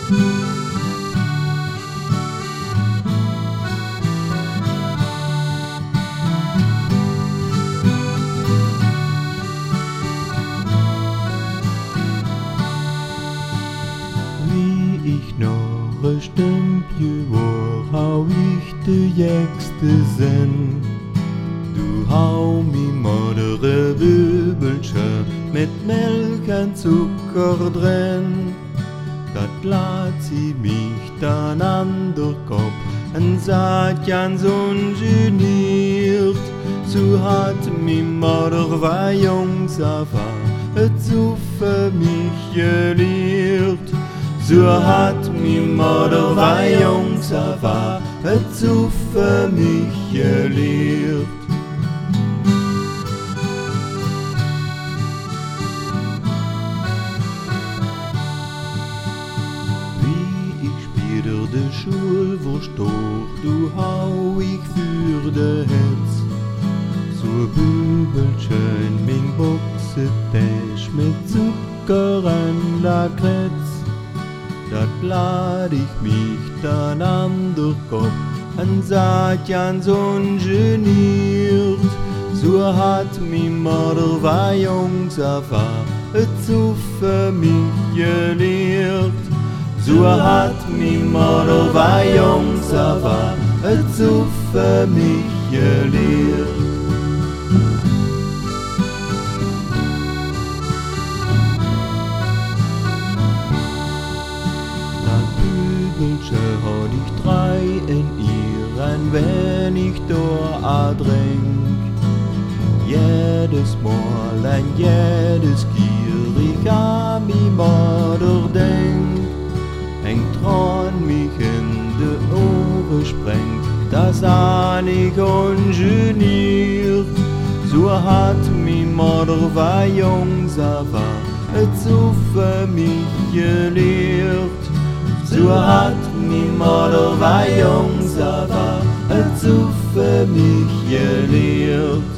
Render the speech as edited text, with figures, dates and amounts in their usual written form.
Ich noch ein Stündchen war, hau ich de jächste Sinn. Du hau mi modere Bübelsche mit Milch und Zucker drin. Dat lad sie mich dann an der Kopf und sagt ganz ungeniert, so hat mi Mutter war Jungs so für mich gelehrt. So hat mi Mutter war Jungs so für mich gelehrt. Wie ich später de Schul verstoch, du hau ich für de Hetz. So Bübelchen min Boxetäsch mit Zucker und Lakritz. Dat lad ich mich dann an der Kopf und sag ganz ungeniert, so hat mi Mutter war Jungs so für mich gelehrt. So hat mi Mutter war Jungs so für mich gelehrt. Hat ich 3 in ihren, wenn ich da trink. Jedes Mal und jedes gierig an mi Mutter denk. Hängt dran mich in de Ohren sprengt, das an ich ungeniert. So hat mi Mutter war Jungs so für mich gelehrt. So hat mi Mutter war Jungs so für mich gelehrt.